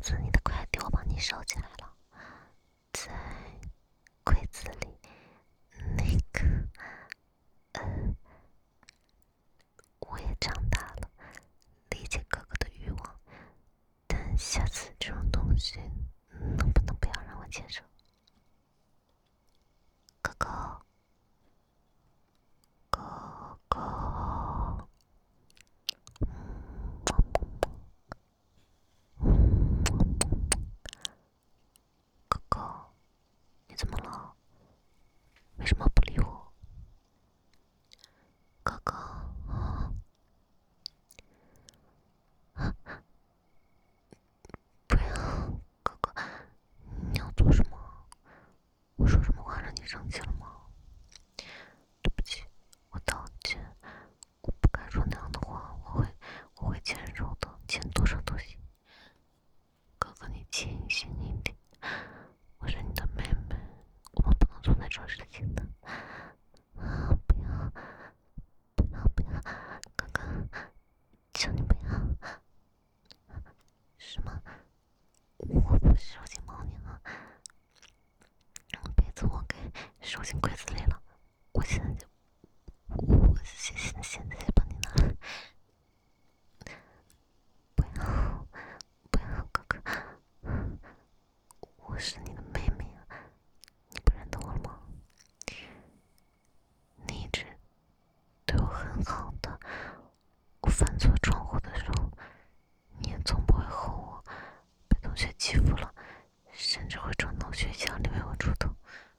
子，你的快递我帮你收起来了，在柜子里。那个，我也长大了，理解哥哥的欲望，但下次这种东西能不能不要让我接受？哥哥，哥哥，哥哥，你怎么了？为什么不理我？哥哥，不要，哥哥，你要做什么？我说什么话让你生气了吗？对不起，我道歉，我不该说那样的话，我会谦柔的，谦多少都行。哥哥，你清醒一点，我是你的妹妹，我们不能做那种事情的。不要，不要，哥哥，求你不要。是吗？我不是收进猫腻了，被子我给收进柜子里了，我现在就，我现在就帮你拿来。不要，不要，哥哥，我是你的妹妹啊，你不认得我了吗？你一直对我很好的，我犯错闯祸的时候，你也从不会吼我，被同学欺负了，甚至会闯到学校里为我出头。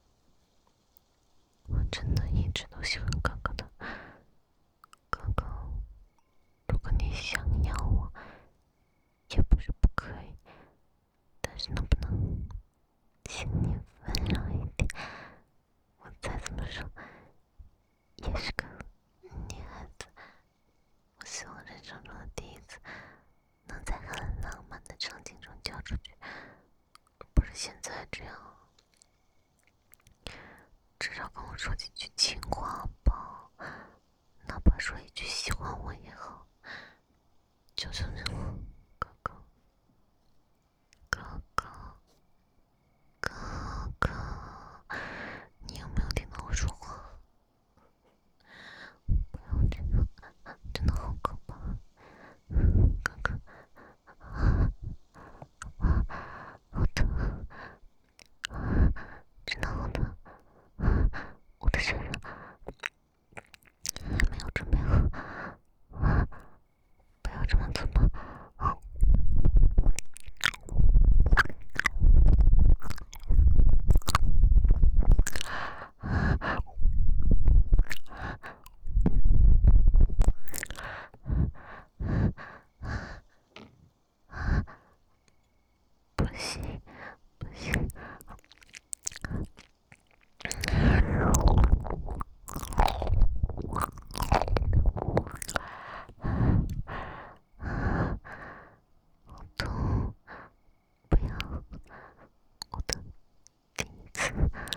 我真的一直都喜欢哥哥的，哥哥，如果你想要我，也不是不可以，但是能不能请你温柔一点？我再怎么说也是个女孩子，我希望人生中的第一次能在很浪漫的场景中交出去，而不是现在这样。至少跟我说几句情话吧，哪怕说一句喜欢我也好，求求你了，哥哥，哥哥，哥哥，你有没有听到我说话？不要这样，真的好可怕，哥哥，好疼，真的好疼，我的身上还没有准备好，不要这么做吧。不行，不行。好痛！不要，我的第一次。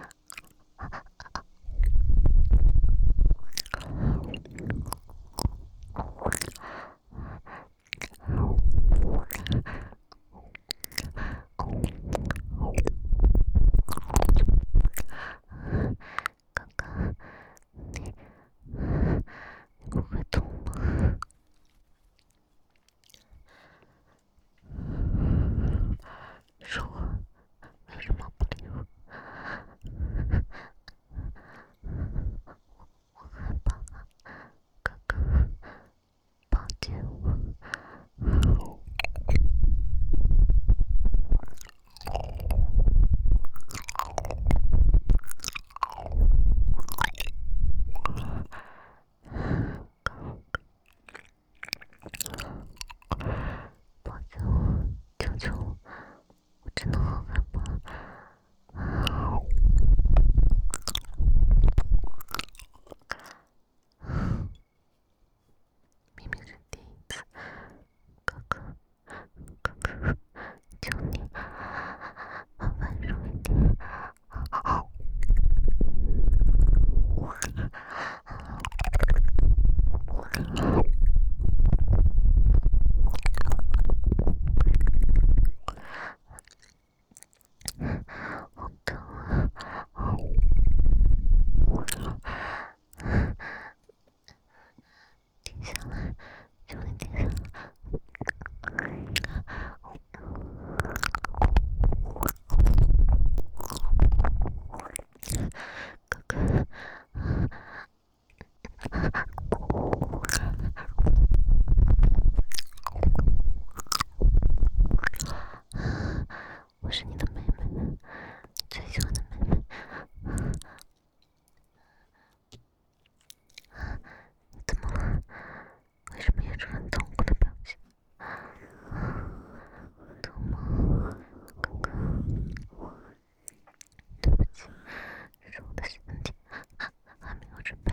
刚刚你不会痛吗？说为什么不理我？我害怕，哥哥，抱歉我。抱歉我，求求我，我真的好我是你的妹妹，你最喜欢的妹妹。你怎么了？为什么也出很痛苦的表情？痛吗？哥哥，对不起，是我的身体还没有准备。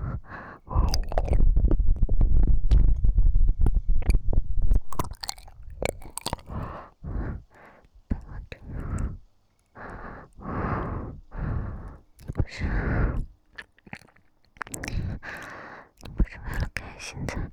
你不是为了开心才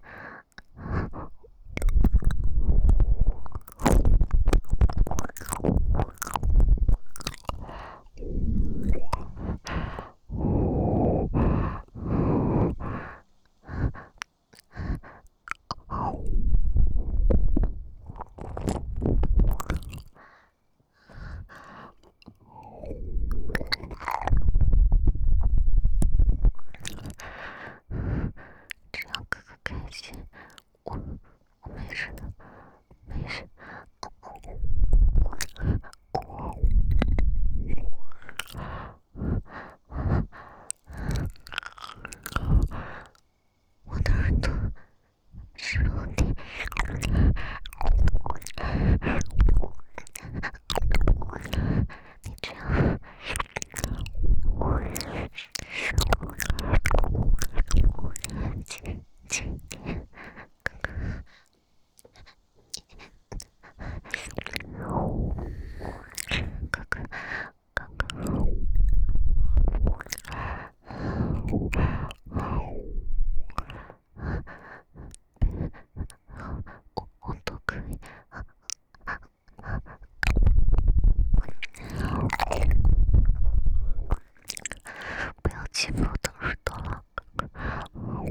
只要哥哥开心，我没事的，没事。我的耳朵是落地，你这样轻点，哥哥。哥哥，哥哥，我都可以。不要欺负我的耳朵了，哥哥。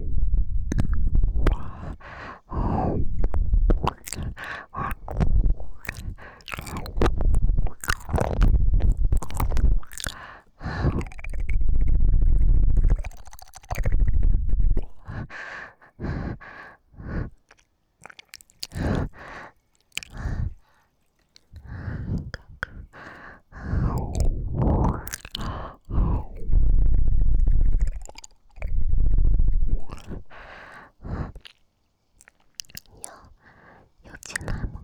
要进来吗？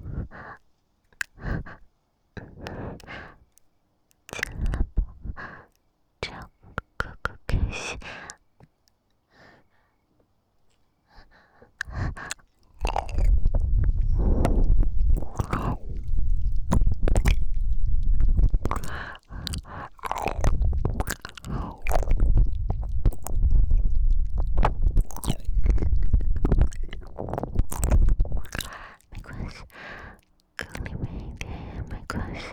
进来吧，这样哥哥开心。没关系，更里面一点也没关系。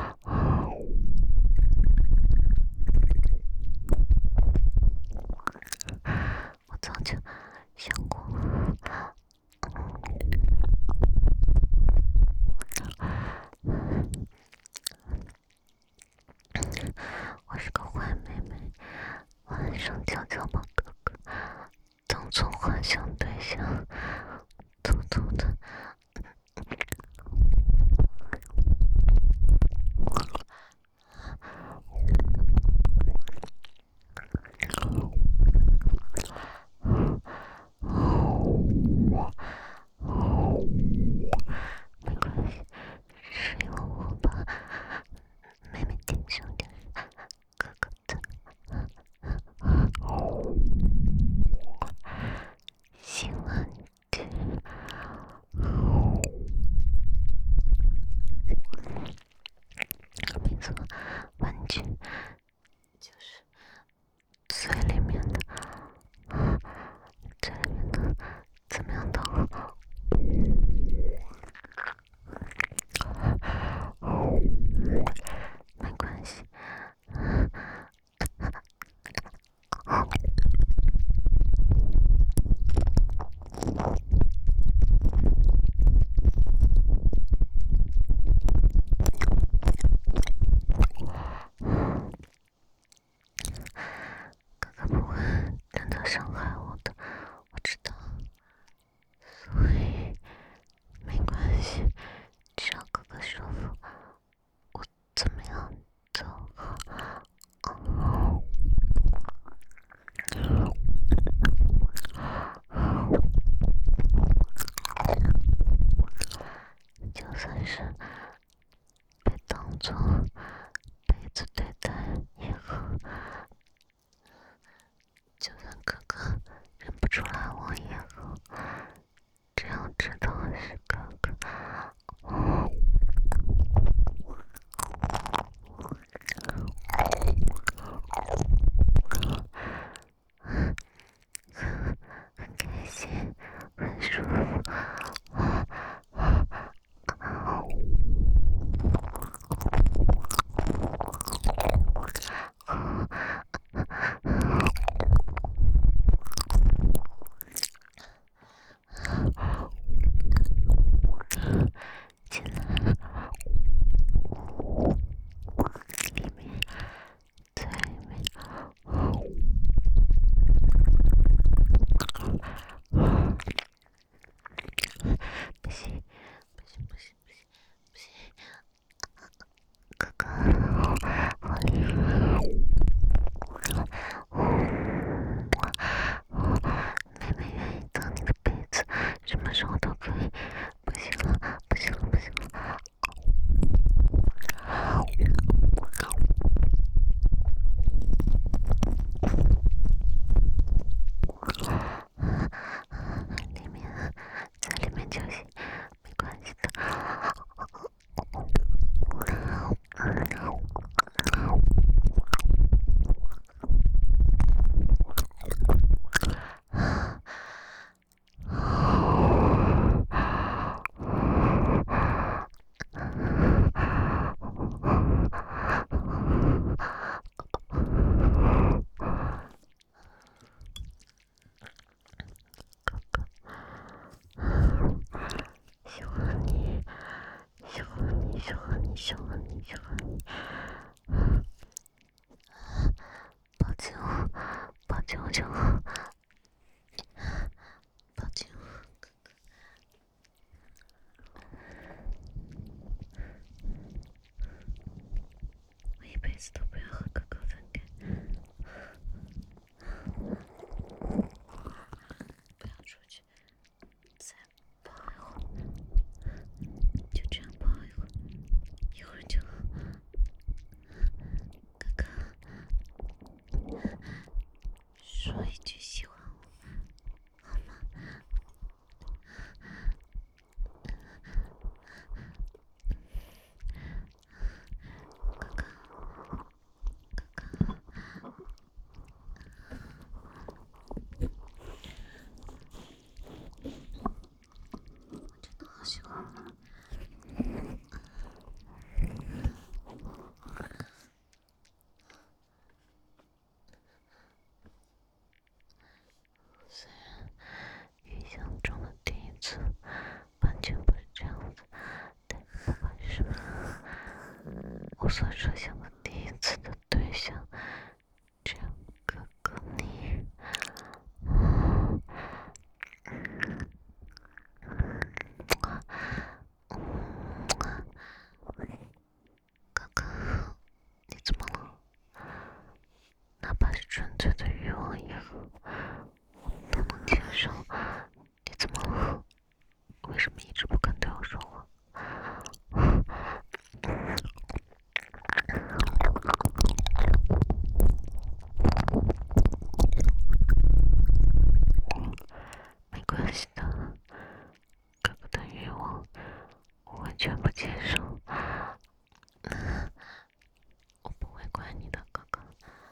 我早就想过了。我是个坏妹妹，晚上悄悄把哥哥当作幻想对象，偷偷的。没关系，是因为我把妹妹盯上点，哥哥的。 做被子对待也好，就算哥哥认不出来我也好，只要知道是哥哥。很开心，很舒服。进来，里面，在里面。不行，不行，不行，不行，不行！哥哥，好厉害！妹妹愿意当你的被子，什么时候都可以。不行了，不行了，不行了！里面，在里面就行，没关系的。喜欢你，喜欢你，喜欢你，喜欢你，喜欢你。抱紧我，抱紧我就好。抱紧我，哥哥。我一辈子都不要和哥哥分开。不要出去，再抱一会儿，就这样抱一会儿，一会儿就好。哥哥，说一句喜欢我，好吗？哥哥，哥哥。真的好喜欢我。虽然预想中的第一次完全不是这样子，但不管是我所设想的第一次的对象，只要哥哥你。哥哥，你怎么了？哪怕是纯粹的欲望也好，我都能接受。你怎么了？为什么一直不肯对我说话？没关系的，哥哥的欲望我完全不接受。我不会怪你的，哥哥。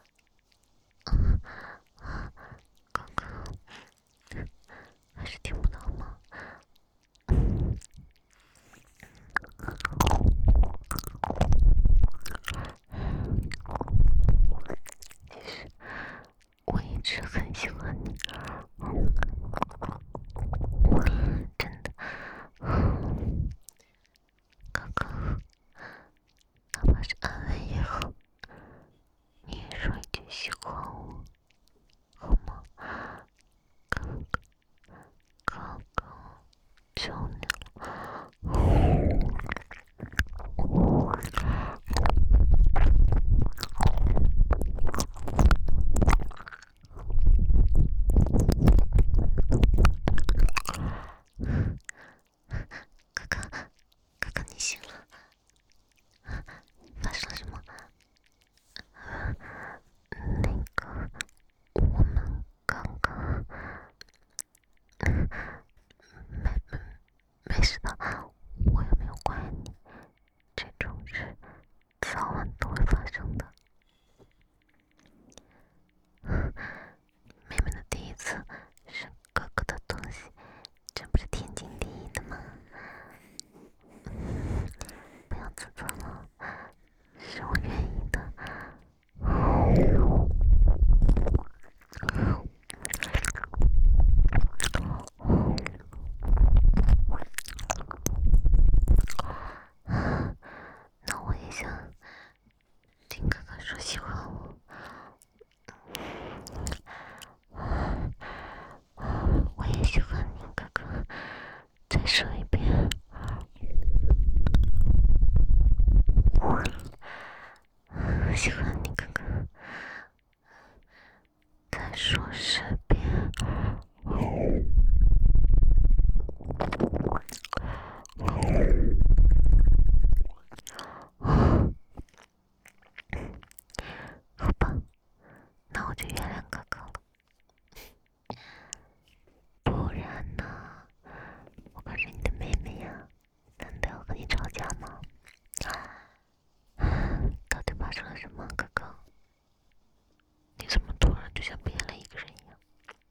哥哥，还是听不到吗？其实我一直很喜欢你，真的。哥哥，哪怕是安慰也好，你也说一句喜欢我，好吗？哥哥，哥哥，求你了。哥哥，哥哥，你醒了。 没事的，我又没有怪你，这种事早晚都会发生的。妹妹的第一次是哥哥的东西，这不是天经地义的吗？不要自责了，是我愿意的。那我也想听哥哥说喜欢我。我也喜欢你，哥哥。再说一遍。喜欢你，哥哥。再说10遍。好吧，那我就原谅哥哥了。不然呢？我可是你的妹妹呀，难道要和你吵架吗？到底发生了什么，哥哥？你怎么突然就像变了一个人一样？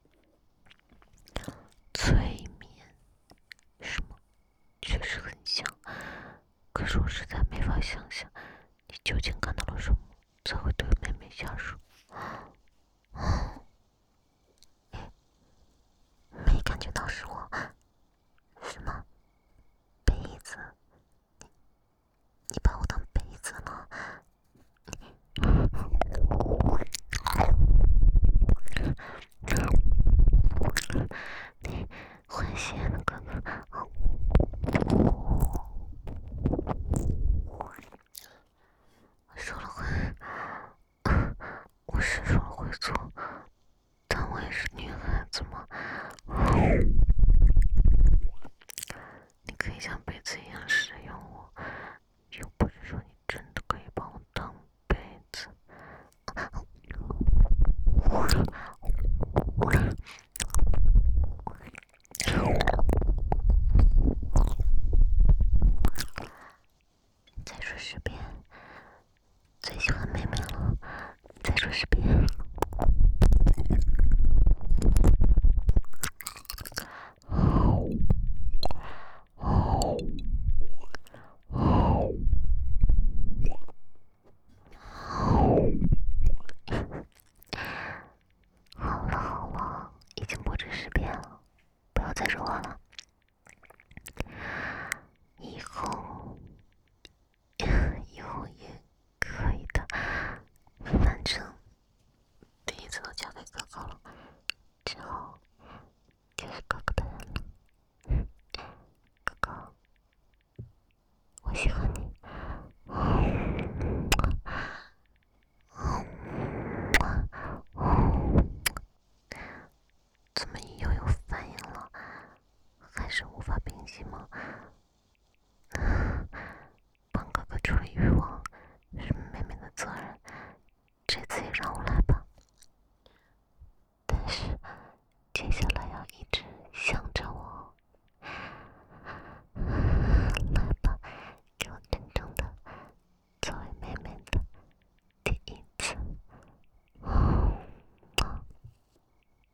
催眠是吗？确实很像，可是我实在没法想象，你究竟看到了什么，才会对妹妹下手？没感觉到是我，是吗？杯子，你把我当杯子了？你坏线了，哥哥。我说了会，我是说了会错，但我也是女孩子嘛。你可以像杯子一样使用我，又不是说你真的可以把我当杯子。再说10遍，最喜欢妹妹了。再说10遍。好了好了，已经不止10遍了，不要再说话了。以后也可以的，反正第一次都交给哥哥了，之后就是哥哥的人了。哥哥，我喜欢你。怎么又有反应了？还是无法平息吗？帮哥哥处理欲望是妹妹的责任，这次也让我来吧。但是接下来要一直想着我。来吧，给我真正的作为妹妹